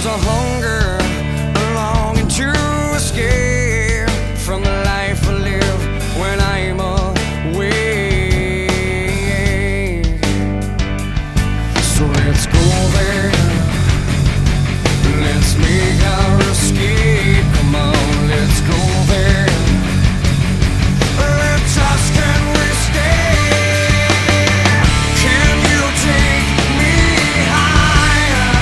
There's a hunger, a longing to escape from the life I live when I'm away. So let's go there, let's make our escape. Come on, let's go there. Let's ask, can we stay? Can you take me higher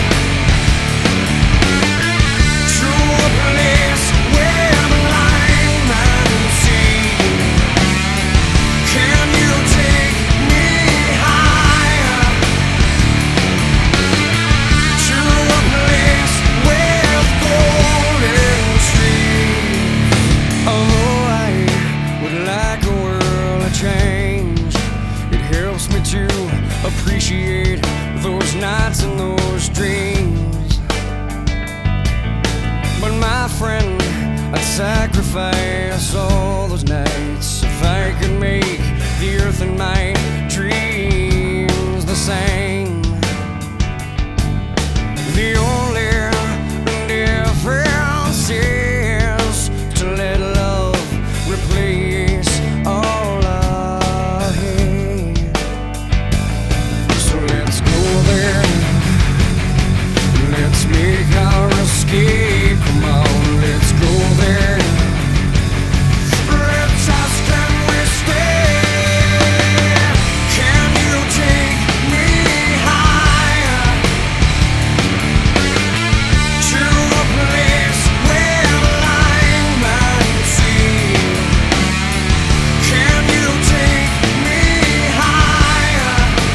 to a place where the line man see? Can you take me higher to a place with golden streets? Although I would like a world of change, it helps me to appreciate those nights and those dreams. But my friend, I'd sacrifice all those nights if I could make the earth and my dreams the same. The only difference is to let love replace all I hate. So let's go there, let's make our escape. Come on, let's go there. Let's ask, can we stay? Can you take me higher to a place where the line man see? Can you take me higher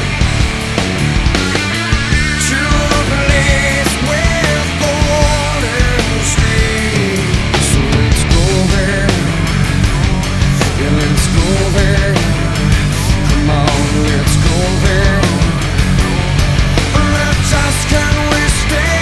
to a place with golden streets? So let's go there, yeah, let's go there. Come on, let's go there. Let's ask, can we stay?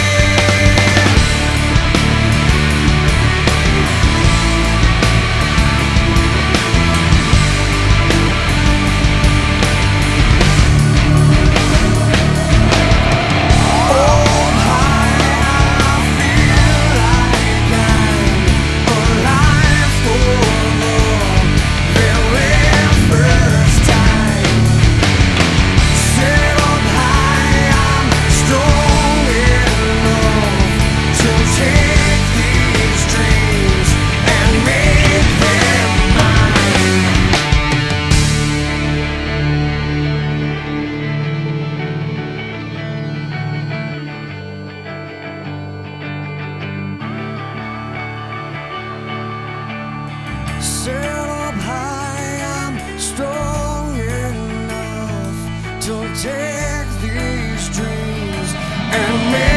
Oh, I feel like I'm alive for the very first time. Set up high, I'm strong enough to take these dreams and make them mine. Set up high, I'm strong enough to take these dreams and make